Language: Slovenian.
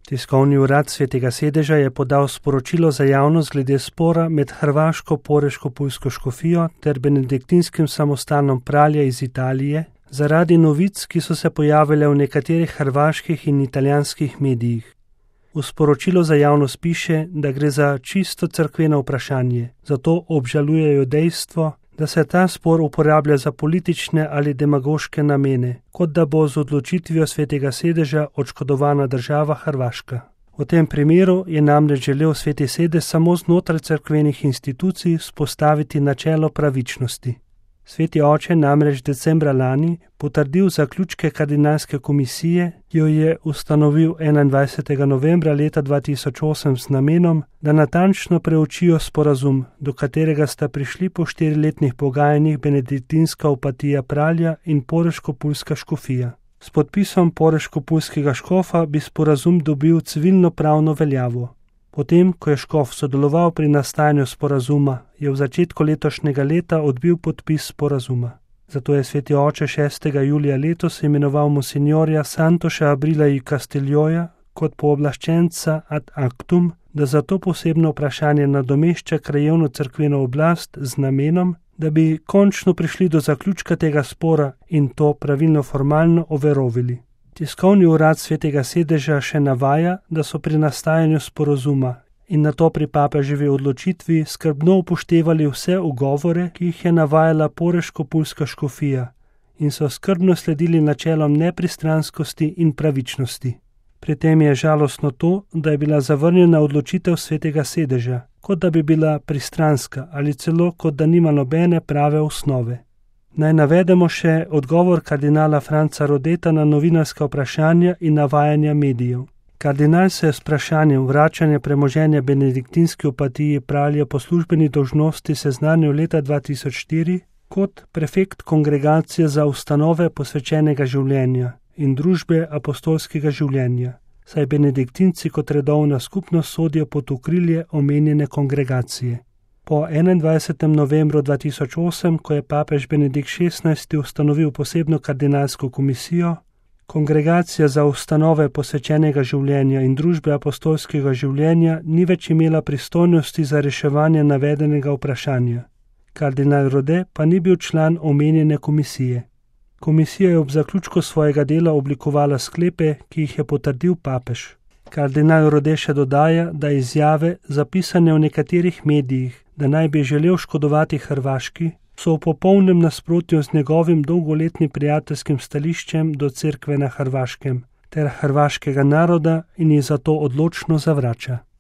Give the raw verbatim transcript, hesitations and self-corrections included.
Tiskovni urad Svetega sedeža je podal sporočilo za javnost glede spora med hrvaško Poreško-Pulsko škofijo ter benediktinskim samostanom Pralja iz Italije zaradi novic, ki so se pojavile v nekaterih hrvaških in italijanskih medijih. V sporočilu za javnost piše, da gre za čisto cerkveno vprašanje, zato obžalujejo dejstvo, da se ta spor uporablja za politične ali demagoške namene, kot da bo z odločitvijo Svetega sedeža odškodovana država Hrvaška. V tem primeru je namreč želel Sveti sedež samo znotraj cerkvenih institucij vzpostaviti načelo pravičnosti. Sveti oče namreč decembra lani potrdil zaključke kardinalske komisije, ki jo je ustanovil enaindvajsetega novembra leta dva tisoč osem z namenom, da natančno preučijo sporazum, do katerega sta prišli po štiriletnih pogajanjih benediktinska opatija Pralja in Poreško-Pulska škofija. S podpisom Poreško-Pulskega škofa bi sporazum dobil civilno-pravno veljavo. Potem, ko je škof sodeloval pri nastajanju sporazuma, je v začetku letošnjega leta odbil podpis sporazuma. Zato je sveti oče šestega julija letos imenoval monsinjorja Santoša Abrila i Castilloja kot pooblaščenca ad actum, da za to posebno vprašanje nadomešča krajevno cerkveno oblast z namenom, da bi končno prišli do zaključka tega spora in to pravilno formalno overovili. Tiskovni urad Svetega sedeža še navaja, da so pri nastajanju sporazuma in nato pri papeževi odločitvi skrbno upoštevali vse ugovore, ki jih je navajala Poreško-Pulska škofija in so skrbno sledili načelom nepristranskosti in pravičnosti. Pri tem je žalostno to, da je bila zavrnjena odločitev Svetega sedeža, kot da bi bila pristranska ali celo kot da nima nobene prave osnove. Naj navedemo še odgovor kardinala Franca Rodeta na novinarska vprašanja in navajanja medijev. Kardinal se je s vprašanjem vračanja premoženja benediktinski opatiji Pralja po službeni dolžnosti seznanil leta dva tisoč štiri kot prefekt kongregacije za ustanove posvečenega življenja in družbe apostolskega življenja, saj benediktinci kot redovna skupnost sodijo pod okrilje omenjene kongregacije. Po enaindvajsetem novembru dva tisoč osem, ko je papež Benedikt šestnajsti ustanovil posebno kardinalsko komisijo, kongregacija za ustanove posvečenega življenja in družbe apostolskega življenja ni več imela pristojnosti za reševanje navedenega vprašanja. Kardinal Rode pa ni bil član omenjene komisije. Komisija je ob zaključku svojega dela oblikovala sklepe, ki jih je potrdil papež. Kardinal Rode še dodaja, da izjave, zapisane v nekaterih medijih, da naj bi želel škodovati Hrvaški, so v popolnem nasprotju z njegovim dolgoletnim prijateljskim stališčem do cerkve na Hrvaškem ter hrvaškega naroda in jih zato odločno zavrača.